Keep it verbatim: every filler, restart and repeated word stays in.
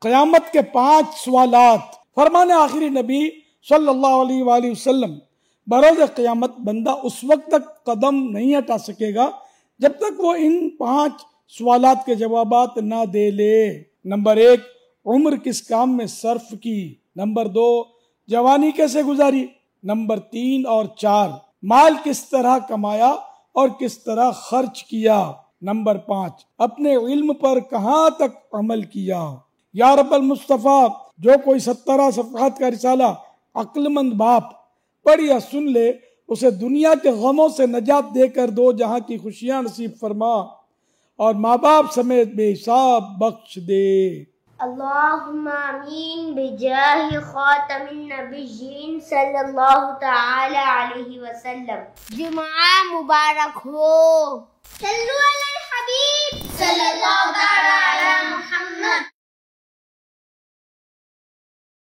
क़यामत के पांच सवालात। फरमाने आखिरी नबी सल्लल्लाहु अलैहि वसल्लम, बरोज़ क़यामत बंदा उस वक्त तक कदम नहीं हटा सकेगा जब तक वो इन पांच सवालात के जवाबात ना दे ले। नंबर एक, उम्र किस काम में सर्फ की। नंबर दो, जवानी कैसे गुजारी। नंबर तीन और चार, माल किस तरह कमाया और किस तरह खर्च किया। नंबर पाँच, अपने इल्म पर कहाँ तक अमल किया। या रब्बल मुस्तफ़ा, जो कोई सत्तरा सफ़हात का रिसाला अक्लमंद बाप पढ़ या सुन ले, उसे दुनिया के गमों से नजात देकर दो जहां की खुशियां नसीब फरमा और माँ बाप समेत बेहिसाब बख्श दे। अल्लाहुम्मा आमीन बिजाहि खातमिन नबिय्यीन सल्लल्लाहु तआला अलैहि वसल्लम। जुमा मुबारक हो। सल्लु अलल हबीब सल्लल्लाहु तआला अला मुहम्मद।